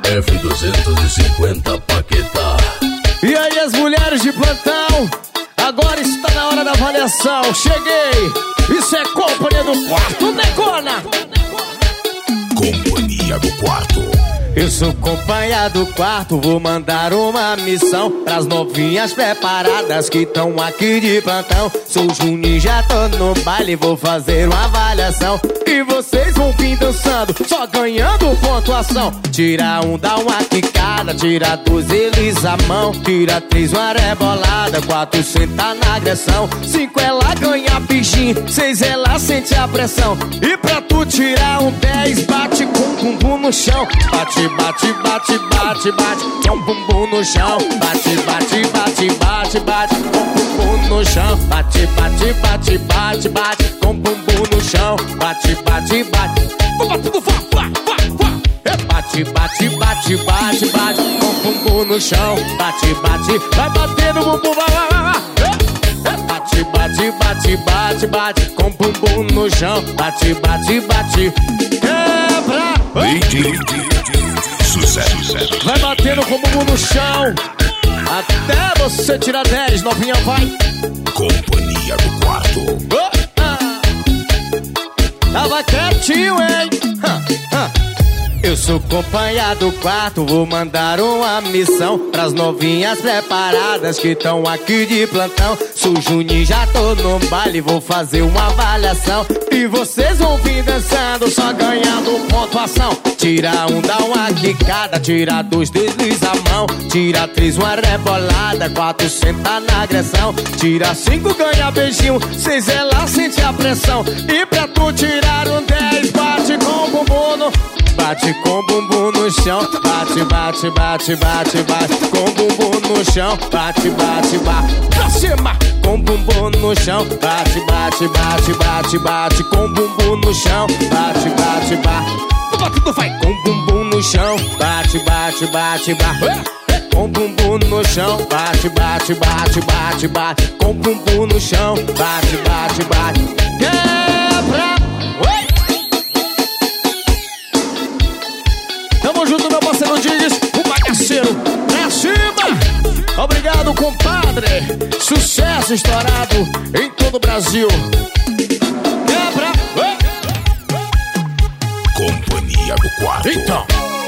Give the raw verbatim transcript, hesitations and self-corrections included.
F duzentos e cinquenta Paquetá. E aí as mulheres de plantão, agora está na hora da avaliação. Cheguei, isso é companhia do quarto, Necona. Companhia do quarto. Eu sou companhia do quarto, vou mandar uma missão pras novinhas preparadas que estão aqui de plantão. Sou Juninho, já tô no baile, vou fazer uma avaliação. E vocês vão vir dançando, só ganhando pontuação. Tira um, dá uma quicada, tira dois, eles a mão. Tira três, uma rebolada, quatro, senta na agressão. Cinco, ela ganha bichinho, seis, ela sente a pressão. E pra tu tirar um dez, bate com o bumbum no chão. Bate, bate, bate, bate, bate, com o bumbum no chão. Bate, bate, bate, bate, bate, com o bumbum no chão. Bate, bate, bate, bate, bate, com o bumbum no chão. Bate, bate, bate, vá, tudo vá, vá, vá, vá. É bate, bate, bate, bate, bate, com o bumbum no chão. Bate, bate, vai bater no bumbum, vai, vai, vai, vai. É bate, bate, bate, bate, bate, com o bumbum no chão. Bate, bate, bate, quebra. Sucesso. Vai batendo com o bumbum no chão até você tirar dez, novinha, vai. Companhia do quarto. Oh, ah. Tava quietinho, hein? Ha, ha. Eu sou companhia do quarto, vou mandar uma missão pras novinhas preparadas que estão aqui de plantão. Sou Juninho, já tô no baile, vou fazer uma avaliação. E vocês vão vir dançando, só ganhando pontuação. Tira um, dá uma quicada, tira dois, desliza a mão. Tira três, uma rebolada, quatro, senta na agressão. Tira cinco, ganha beijinho, seis, ela sente a pressão. E pra tu tirar um dez, bate com o bumbum no... Bate com o bumbum no chão, bate, bate, bate, bate, bate, com o bumbum no chão, bate, bate, bate, pra cima, com o bumbum no chão, bate, bate, bate, bate, bate, com o bumbum no chão, bate, bate, bate, bate, tu vai com o bumbum no chão, bate, bate, bate, bate, com o bumbum no chão, bate, bate, bate, bate, bate, com o bumbum no chão, bate, bate, bate, quebra. Tamo junto, meu parceiro Diggs, o bagaceiro, pra cima! Obrigado, compadre! Sucesso estourado em todo o Brasil! Quebra! Companhia do quarto. Então!